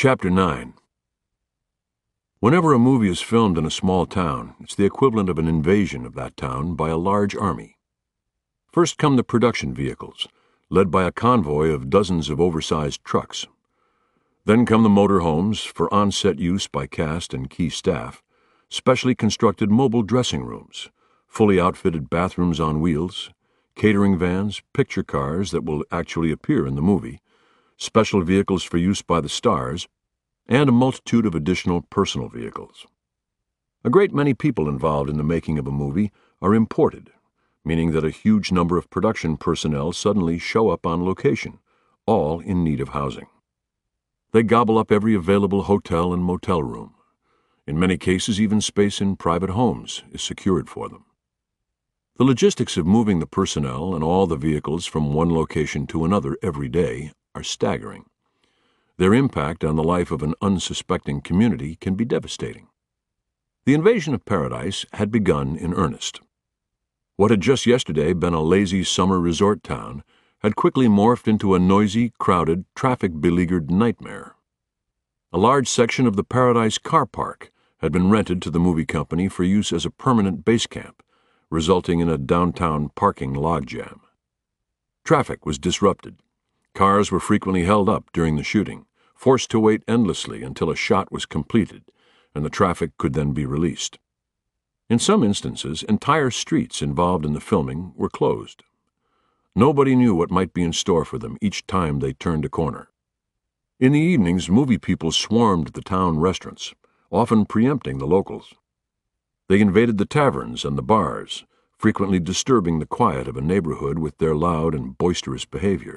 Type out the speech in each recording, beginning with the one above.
Chapter 9. Whenever a movie is filmed in a small town, it's the equivalent of an invasion of that town by a large army. First come the production vehicles, led by a convoy of dozens of oversized trucks. Then come the motorhomes for on-set use by cast and key staff, specially constructed mobile dressing rooms, fully outfitted bathrooms on wheels, catering vans, picture cars that will actually appear in the movie, special vehicles for use by the stars, and a multitude of additional personal vehicles. A great many people involved in the making of a movie are imported, meaning that a huge number of production personnel suddenly show up on location, all in need of housing. They gobble up every available hotel and motel room. In many cases, even space in private homes is secured for them. The logistics of moving the personnel and all the vehicles from one location to another every day are staggering. Their impact on the life of an unsuspecting community can be devastating. The invasion of Paradise had begun in earnest. What had just yesterday been a lazy summer resort town had quickly morphed into a noisy, crowded, traffic-beleaguered nightmare. A large section of the Paradise car park had been rented to the movie company for use as a permanent base camp, resulting in a downtown parking logjam. Traffic was disrupted. Cars were frequently held up during the shooting, forced to wait endlessly until a shot was completed, and the traffic could then be released. In some instances, entire streets involved in the filming were closed. Nobody knew what might be in store for them each time they turned a corner. In the evenings, movie people swarmed the town restaurants, often preempting the locals. They invaded the taverns and the bars, frequently disturbing the quiet of a neighborhood with their loud and boisterous behavior.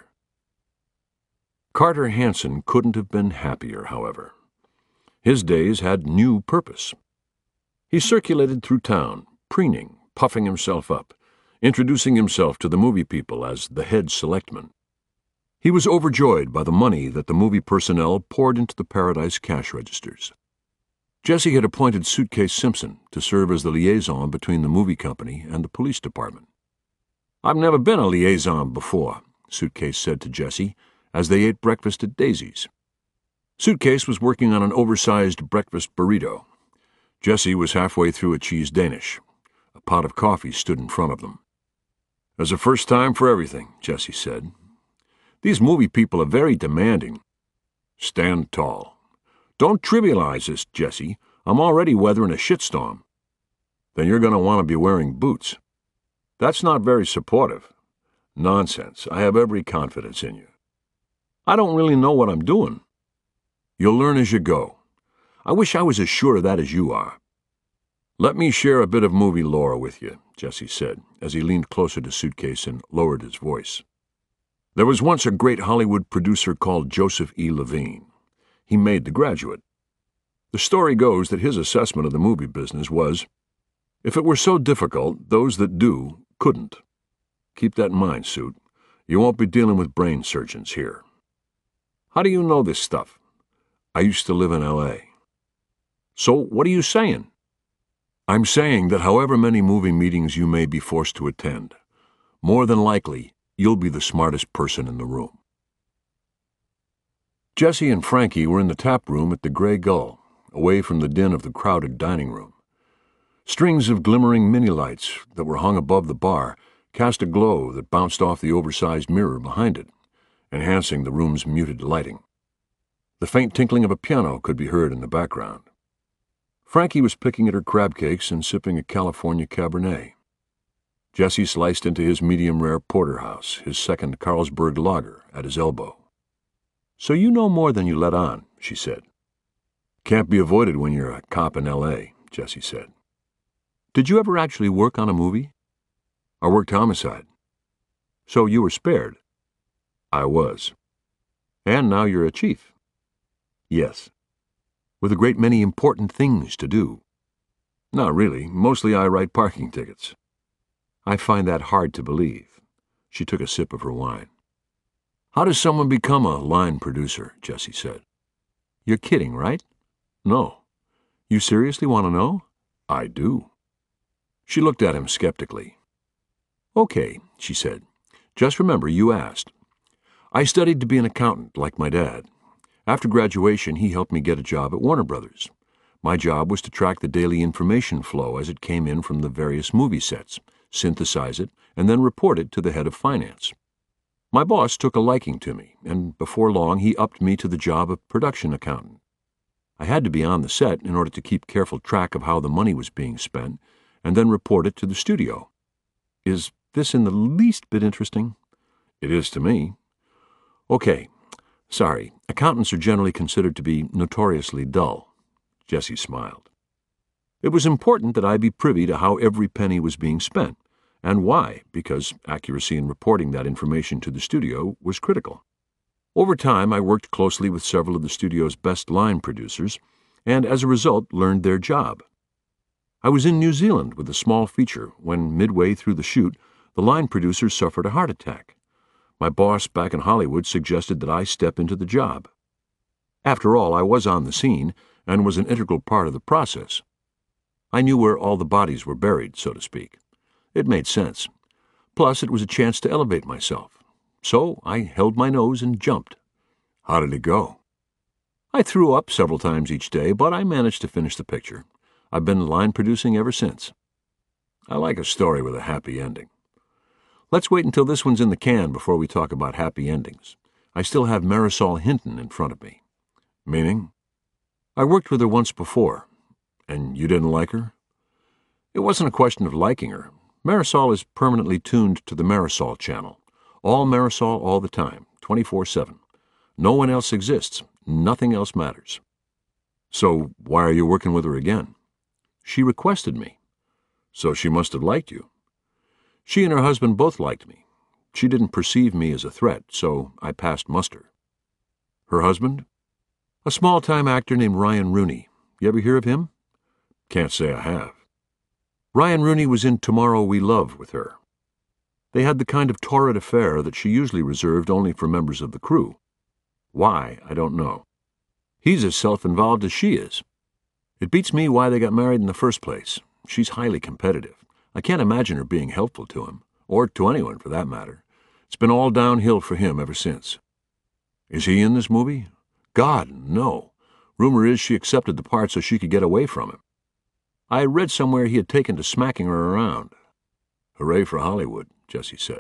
Carter Hansen couldn't have been happier, however. His days had new purpose. He circulated through town, preening, puffing himself up, introducing himself to the movie people as the head selectman. He was overjoyed by the money that the movie personnel poured into the Paradise cash registers. Jesse had appointed Suitcase Simpson to serve as the liaison between the movie company and the police department. "I've never been a liaison before," Suitcase said to Jesse, as they ate breakfast at Daisy's. Suitcase was working on an oversized breakfast burrito. Jesse was halfway through a cheese Danish. A pot of coffee stood in front of them. "There's a first time for everything," Jesse said. "These movie people are very demanding." "Stand tall. Don't trivialize this, Jesse. I'm already weathering a shitstorm." "Then you're going to want to be wearing boots." "That's not very supportive." "Nonsense. I have every confidence in you." "I don't really know what I'm doing." "You'll learn as you go. I wish I was as sure of that as you are." "Let me share a bit of movie lore with you," Jesse said, as he leaned closer to Suitcase and lowered his voice. "There was once a great Hollywood producer called Joseph E. Levine. He made The Graduate. The story goes that his assessment of the movie business was, if it were so difficult, those that do couldn't. Keep that in mind, Suit. You won't be dealing with brain surgeons here." "How do you know this stuff?" "I used to live in L.A." "So what are you saying?" "I'm saying that however many movie meetings you may be forced to attend, more than likely you'll be the smartest person in the room." Jesse and Frankie were in the tap room at the Grey Gull, away from the din of the crowded dining room. Strings of glimmering mini-lights that were hung above the bar cast a glow that bounced off the oversized mirror behind it, enhancing the room's muted lighting. The faint tinkling of a piano could be heard in the background. Frankie was picking at her crab cakes and sipping a California Cabernet. Jesse sliced into his medium-rare porterhouse, his second Carlsberg lager, at his elbow. "So you know more than you let on," she said. "Can't be avoided when you're a cop in L.A., Jesse said. "Did you ever actually work on a movie?" "I worked homicide." "So you were spared?" "I was." "And now you're a chief?" "Yes." "With a great many important things to do?" "Not really. Mostly I write parking tickets." "I find that hard to believe." She took a sip of her wine. "How does someone become a line producer?" Jesse said. "You're kidding, right?" "No." "You seriously want to know?" "I do." She looked at him skeptically. "Okay," she said. "Just remember you asked. I studied to be an accountant like my dad, After graduation, he helped me get a job at Warner Brothers. My job was to track the daily information flow as it came in from the various movie sets, synthesize it, and then report it to the head of finance. My boss took a liking to me, and before long he upped me to the job of production accountant. I had to be on the set in order to keep careful track of how the money was being spent, and then report it to the studio. Is this in the least bit interesting? It is to me. Okay, sorry, accountants are generally considered to be notoriously dull. Jessie smiled. It was important that I be privy to how every penny was being spent, and why, because accuracy in reporting that information to the studio was critical. Over time, I worked closely with several of the studio's best line producers, and as a result learned their job. I was in New Zealand with a small feature when, midway through the shoot, the line producers suffered a heart attack. My boss back in Hollywood suggested that I step into the job. After all, I was on the scene and was an integral part of the process. I knew where all the bodies were buried, so to speak. It made sense. Plus, it was a chance to elevate myself. So I held my nose and jumped. How did it go? I threw up several times each day, but I managed to finish the picture. I've been line producing ever since. I like a story with a happy ending. Let's wait until this one's in the can before we talk about happy endings. I still have Marisol Hinton in front of me. Meaning? I worked with her once before. And you didn't like her? It wasn't a question of liking her. Marisol is permanently tuned to the Marisol channel. All Marisol all the time, 24/7. No one else exists. Nothing else matters. So why are you working with her again? She requested me. So she must have liked you. She and her husband both liked me. She didn't perceive me as a threat, so I passed muster. Her husband? A small-time actor named Ryan Rooney. You ever hear of him? Can't say I have. Ryan Rooney was in Tomorrow We Love with her. They had the kind of torrid affair that she usually reserved only for members of the crew. Why, I don't know. He's as self-involved as she is. It beats me why they got married in the first place. She's highly competitive. I can't imagine her being helpful to him, or to anyone for that matter. It's been all downhill for him ever since. Is he in this movie? God, no. Rumor is she accepted the part so she could get away from him. I read somewhere he had taken to smacking her around. Hooray for Hollywood, Jessie said.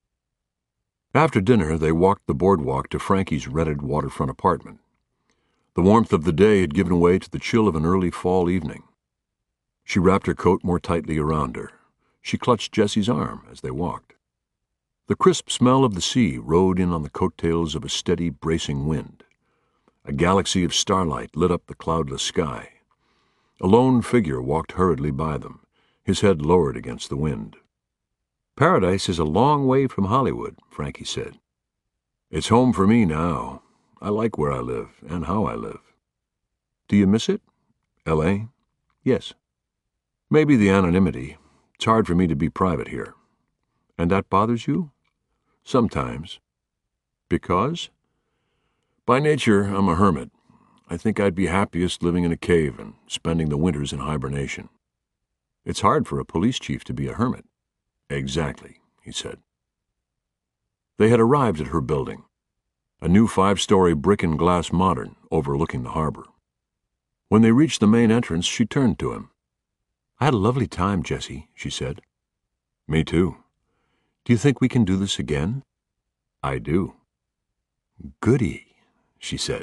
After dinner, they walked the boardwalk to Frankie's rented waterfront apartment. The warmth of the day had given way to the chill of an early fall evening. She wrapped her coat more tightly around her. She clutched Jessie's arm as they walked. The crisp smell of the sea rode in on the coattails of a steady, bracing wind. A galaxy of starlight lit up the cloudless sky. A lone figure walked hurriedly by them, his head lowered against the wind. Paradise is a long way from Hollywood, Frankie said. It's home for me now. I like where I live and how I live. Do you miss it? L.A.? Yes. Maybe the anonymity. It's hard for me to be private here. And that bothers you? Sometimes. Because? By nature, I'm a hermit. I think I'd be happiest living in a cave and spending the winters in hibernation. It's hard for a police chief to be a hermit. Exactly, he said. They had arrived at her building, a new 5-story brick and glass modern overlooking the harbor. When they reached the main entrance, she turned to him. I had a lovely time, Jessie, she said. Me too. Do you think we can do this again? I do. Goody, she said.